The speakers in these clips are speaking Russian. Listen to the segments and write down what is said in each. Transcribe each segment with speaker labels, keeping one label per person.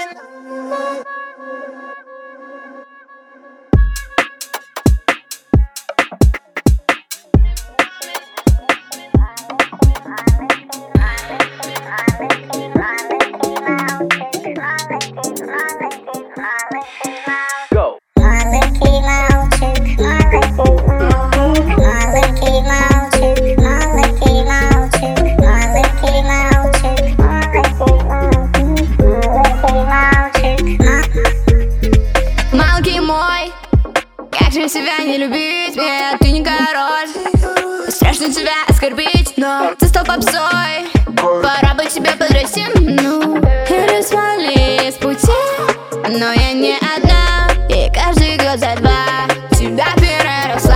Speaker 1: Как же себя не любить? Нет, ты не король. Страшно тебя оскорбить, но ты стал попсой. Пора бы тебе подрасти, ну и свали с пути. Но я не одна, и каждый год за два тебя переросла.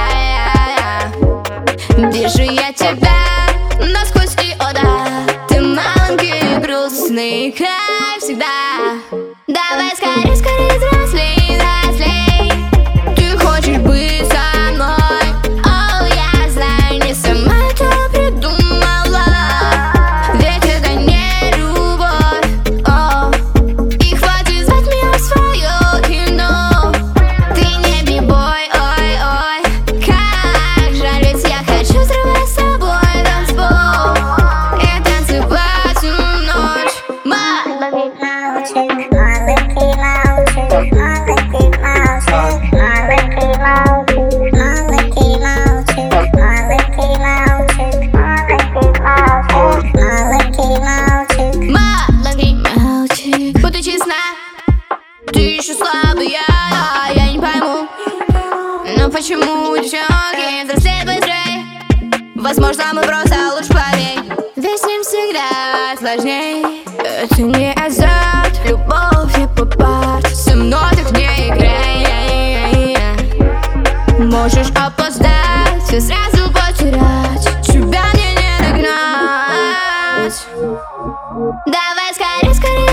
Speaker 1: Вижу я тебя насквозь и о да. Ты маленький и грустный, как всегда. Давай скорее, скорее взрослей, взрослей. Ты хочешь быть со мной? О, я знаю, не сама это придумала. Ведь это не любовь. О, и хватит звать меня в свое кино. Ты не бибой, ой, ой. Как жаль, ведь я хочу взрывать с тобой танцпол и танцевать всю ночь.
Speaker 2: Маленький мальчик, маленький мальчик, маленький мальчик, маленький мальчик, маленький мальчик, маленький мальчик, маленький мальчик,
Speaker 1: Маленький мальчик, будь честна, ты еще слабая, я не пойму. Но почему девчонки взрослеют быстрее? Возможно, мы просто лучше поверь. Ведь с ним всегда сложней. Это не азарт, любовь не по-парт. Со мной так не играй. Можешь опоздать, все сразу потерять. Тебя мне не догнать. Давай скорее, скорее